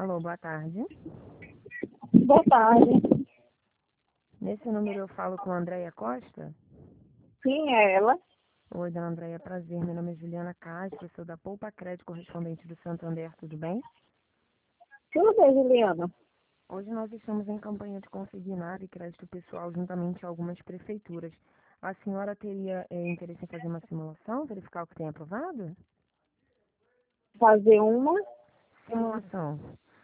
Alô, boa tarde. Boa tarde. Nesse número eu falo com a Andréia Costa? Sim, é ela. Oi, dona Andréia, prazer. Meu nome é Juliana Castro, sou da Poupa Crédito, correspondente do Santander, tudo bem? Tudo bem, Juliana? Hoje nós estamos em campanha de consignado e crédito pessoal juntamente a algumas prefeituras. A senhora teria interesse em fazer uma simulação, verificar o que tem aprovado? Fazer Simulação.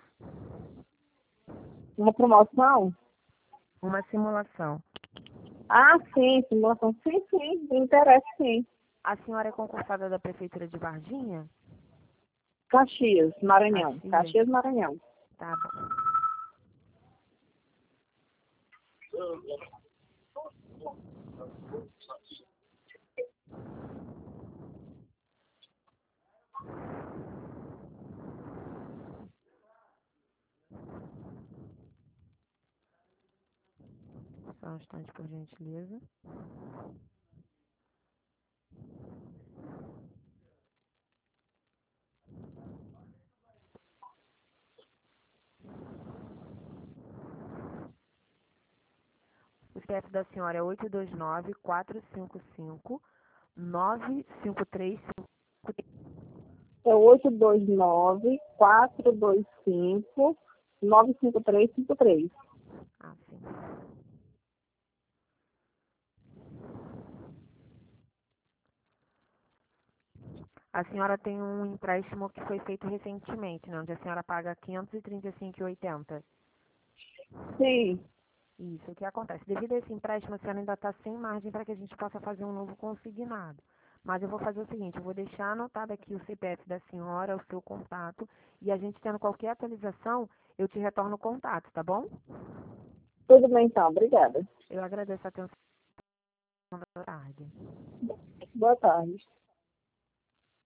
uma promoção? Uma simulação. Ah, sim, simulação. Sim, sim, me interessa, sim. A senhora é concursada da Prefeitura de Varginha? Caxias, Maranhão. Caxias? Caxias, Maranhão. Tá bom. Só um instante, por gentileza. O CPF da senhora é 829-455-95353. É 829-425-95353. Ah, sim. A senhora tem um empréstimo que foi feito recentemente, né, onde a senhora paga R$ 535,80. Sim, Isso, o que acontece? Devido a esse empréstimo, a senhora ainda está sem margem para que a gente possa fazer um novo consignado. Mas eu vou fazer o seguinte, eu vou deixar anotado aqui o CPF da senhora, o seu contato, e a gente tendo qualquer atualização, eu te retorno o contato, tá bom? tudo bem então, obrigada. Eu agradeço a atenção da tarde. Boa tarde.